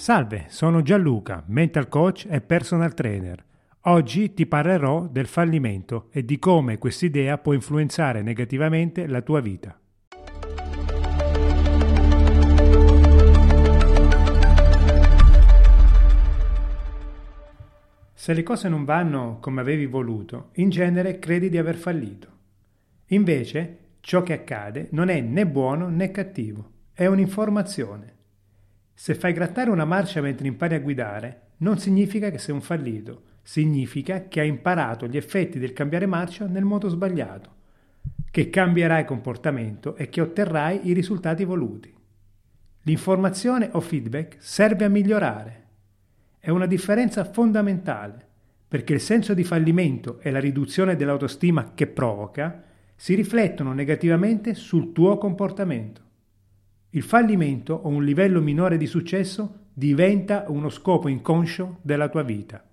Salve, sono Gianluca, mental coach e personal trainer. Oggi ti parlerò del fallimento e di come quest'idea può influenzare negativamente la tua vita. Se le cose non vanno come avevi voluto, in genere credi di aver fallito. Invece, ciò che accade non è né buono né cattivo, è un'informazione. Se fai grattare una marcia mentre impari a guidare, non significa che sei un fallito, significa che hai imparato gli effetti del cambiare marcia nel modo sbagliato, che cambierai comportamento e che otterrai i risultati voluti. L'informazione o feedback serve a migliorare. È una differenza fondamentale, perché il senso di fallimento e la riduzione dell'autostima che provoca si riflettono negativamente sul tuo comportamento. Il fallimento o un livello minore di successo diventa uno scopo inconscio della tua vita.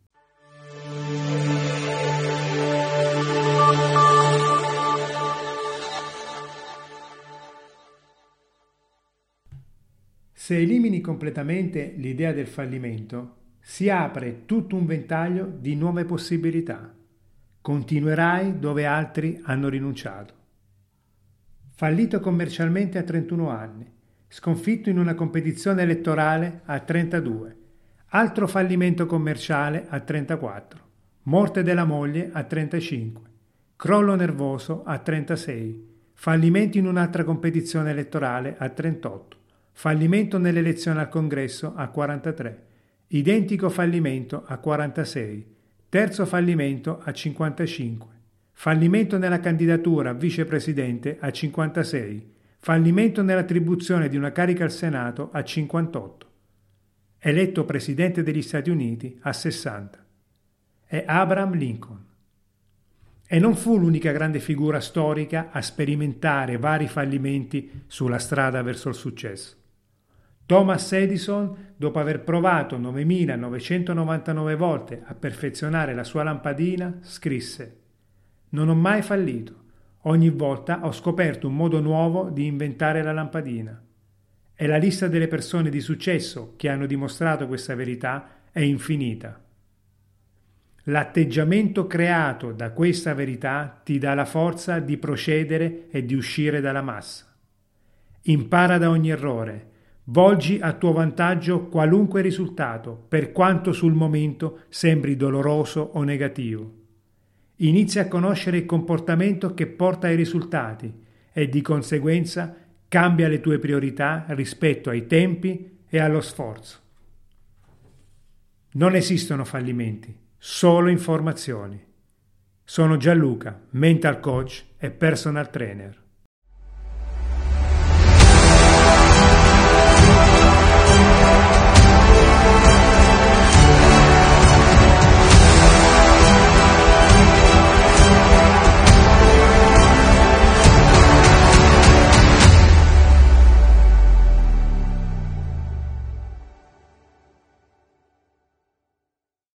Se elimini completamente l'idea del fallimento, si apre tutto un ventaglio di nuove possibilità. Continuerai dove altri hanno rinunciato. Fallito commercialmente a 31 anni, sconfitto in una competizione elettorale a 32, altro fallimento commerciale a 34, morte della moglie a 35, crollo nervoso a 36, fallimento in un'altra competizione elettorale a 38, fallimento nell'elezione al congresso a 43, identico fallimento a 46, terzo fallimento a 55, fallimento nella candidatura a vicepresidente a 56, fallimento nell'attribuzione di una carica al Senato a 58, eletto presidente degli Stati Uniti a 60. È Abraham Lincoln. E non fu l'unica grande figura storica a sperimentare vari fallimenti sulla strada verso il successo. Thomas Edison, dopo aver provato 9.999 volte a perfezionare la sua lampadina, scrisse: «Non ho mai fallito. Ogni volta ho scoperto un modo nuovo di inventare la lampadina». E la lista delle persone di successo che hanno dimostrato questa verità è infinita. L'atteggiamento creato da questa verità ti dà la forza di procedere e di uscire dalla massa. Impara da ogni errore. Volgi a tuo vantaggio qualunque risultato, per quanto sul momento sembri doloroso o negativo. Inizia a conoscere il comportamento che porta ai risultati e di conseguenza cambia le tue priorità rispetto ai tempi e allo sforzo. Non esistono fallimenti, solo informazioni. Sono Gianluca, mental coach e personal trainer.